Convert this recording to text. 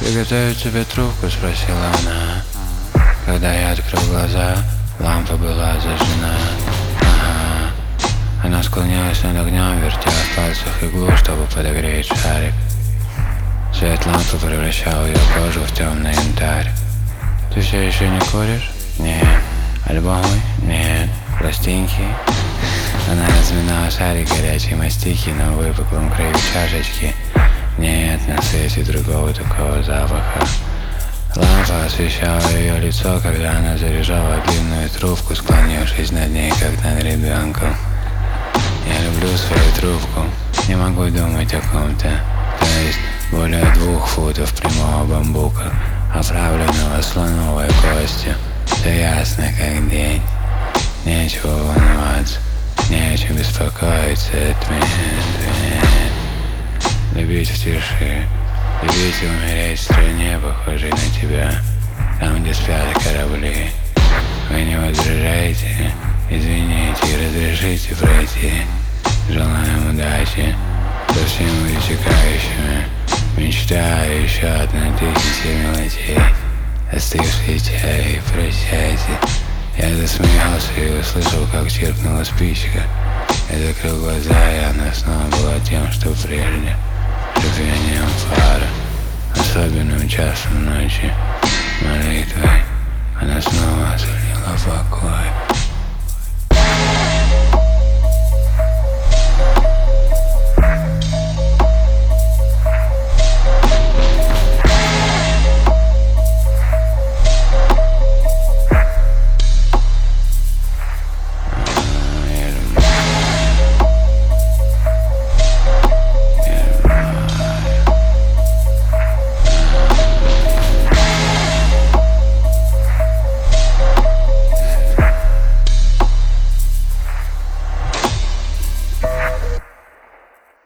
«Приготовить тебе трубку?» — спросила она. Когда я открыл глаза, лампа была зажжена. Ага. Она склонялась над огнем, вертя в пальцах иглу, чтобы подогреть шарик. Свет лампы превращал ее кожу в темный янтарь. «Ты все еще не куришь?» «Нет». «Альбомы?» «Нет». «Пластинки?» Она разминала шарик горячей мастики на выпуклом краю чашечки. Нет на свете другого такого запаха. Лампа освещала ее лицо, когда она заряжала длинную трубку, склонившись над ней, как над ребенком. Я люблю свою трубку, не могу думать о ком-то. То есть более 2 футов прямого бамбука, оправленного слоновой костью. Все ясно, как день. Нечего волноваться, не о чем беспокоиться. Любить в тиши, любить и умереть в стране, похожей на тебя, там, где спят корабли. Вы не возражаете? Извините и разрешите пройти. Желаем удачи со всеми вытекающими. Мечтаю еще 1000 мелочей. Остывший чай, прощайте. Я засмеялся и услышал, как чиркнула спичка. Я закрыл глаза, и она снова была тем, что прежде. Шипением фара, особенным часом ночи, молитвой. Она снова сулила покой.